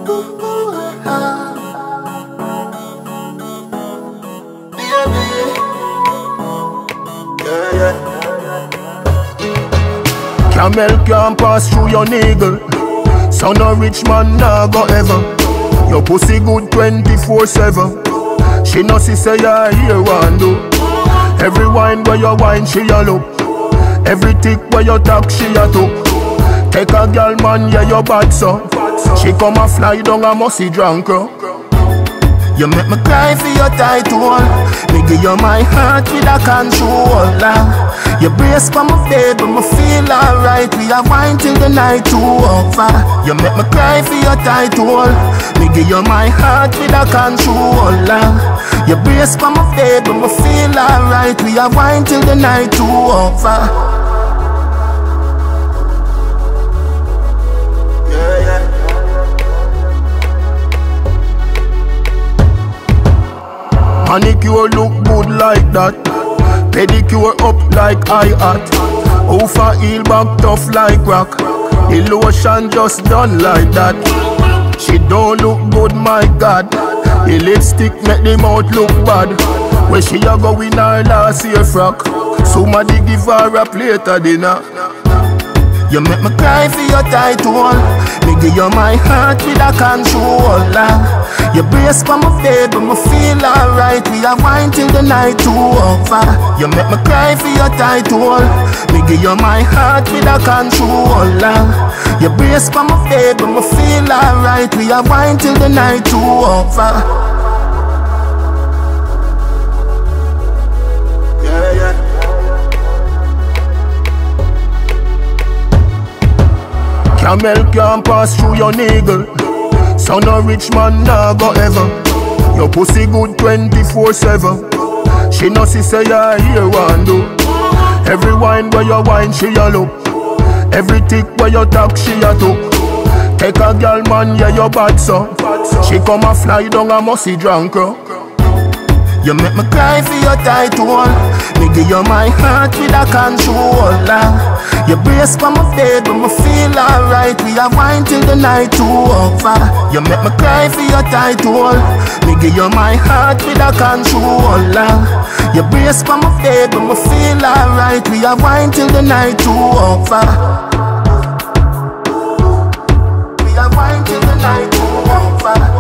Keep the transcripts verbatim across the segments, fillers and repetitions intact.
Camel can't pass through your niggle. Son of rich man nah go ever. Your pussy good twenty-four seven. She no see say ya here one do. Every wine where you wine she a look. Every tick where you talk she a took. Take a girl man yeah you bad so. She come a fly down a musty drunk girl. You make me cry for your title. Me give you my heart with a controller. You brace for my bed but me feel alright. We have wine till the night too over. You make me cry for your title. Me give you my heart with a controller. You brace for my bed but me feel alright. We have wine till the night too over. Manicure look good like that. Pedicure up like hi-hat. Over heel back tough like rock. The lotion just done like that. She don't look good, my God. The lipstick make the mouth look bad. Where she a go in her last year frock. Somebody give her a plate of dinner. You make me cry for your title. Me give you my heart with a controller. You brace for my bed but me feel alright. We have wine till the night too over. You make me cry for your title. Me give you my heart with a controller. You brace for my bed but me feel alright. We have wine till the night too over. Camel can't pass through your niggle. Son of rich man nah go ever. Your pussy good twenty-four seven. She no see say ya here one do. Every wine where you wine she a look. Every tick where you talk she a took. Take a girl man yeah you bad so. She come a fly down a musty drunk girl. You make me cry for your title. Me give you my heart with a controller. You brace for my bed but me feel alright. We have wine till the night too over. You make me cry for your title. Me give you my heart with a controller. You brace for my bed but me feel alright. We have wine till the night too over. We have wine till the night too over.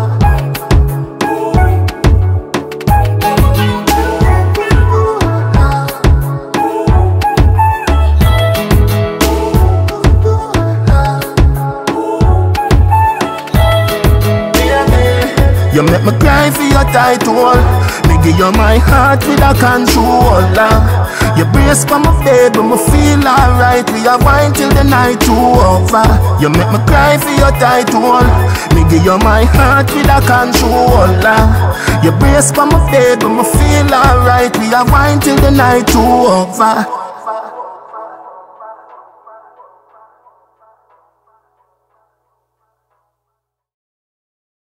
You make me cry for your title. Me give you my heart with a controller. You brace for my bed but me feel alright. We have wine till the night too over. You make me cry for your title. Me give you my heart with a controller. You brace for my bed but me feel alright. We have wine till the night too over.